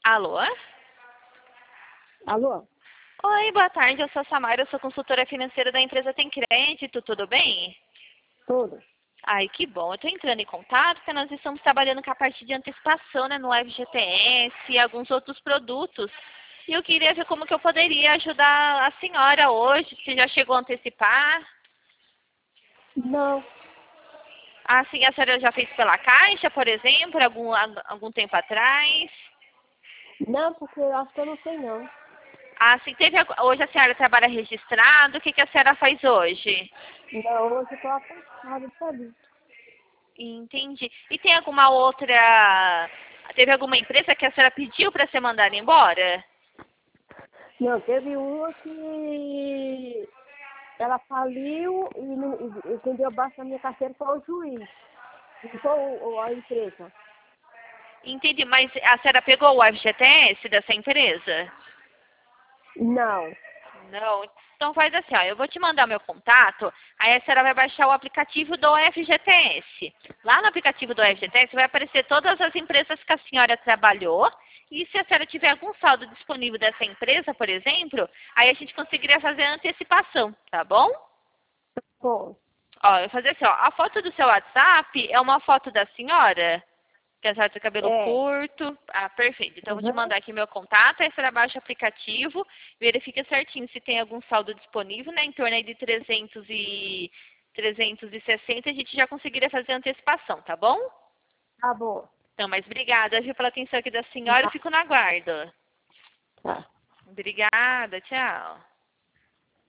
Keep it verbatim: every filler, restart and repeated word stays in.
Alô? Alô? Oi, boa tarde. Eu sou a Samara, eu sou consultora financeira da empresa Tem Crédito. Tudo bem? Tudo. Ai, que bom. Eu estou entrando em contato porque nós estamos trabalhando com a parte de antecipação, né, no F G T S e alguns outros produtos. E eu queria ver como que eu poderia ajudar a senhora hoje. Se já chegou a antecipar? Não. Ah, sim, a senhora já fez pela Caixa, por exemplo, algum, algum tempo atrás? Não, porque eu acho que eu não sei não. Ah, sim, teve, hoje a senhora trabalha registrado. O que, que a senhora faz hoje? Não, hoje eu tô afastada, sabe? Entendi. E tem alguma outra... Teve alguma empresa que a senhora pediu para ser mandada embora? Não, teve uma que ela faliu e, não, e, e quem deu baixa na minha carteira foi o juiz. Não foi o, o- a empresa. Entendi, mas a senhora pegou o F G T S dessa empresa? Não. Não. Então faz assim, ó, eu vou te mandar meu contato, aí a senhora vai baixar o aplicativo do F G T S. Lá no aplicativo do F G T S vai aparecer todas as empresas que a senhora trabalhou, e se a senhora tiver algum saldo disponível dessa empresa, por exemplo, aí a gente conseguiria fazer a antecipação, tá bom? Bom. Ó, eu vou fazer assim, ó, a foto do seu WhatsApp é uma foto da senhora? Que a senhora tem cabelo É. curto. Ah, perfeito. Então, eu vou te Uhum. mandar aqui meu contato, aí você baixa o aplicativo, verifica certinho se tem algum saldo disponível, né? Em torno aí de trezentos e trezentos e sessenta, a gente já conseguiria fazer a antecipação, tá bom? Tá bom. Então, mas obrigada, viu, pela atenção aqui da senhora, eu Tá. fico na guarda. Tá. Obrigada, tchau.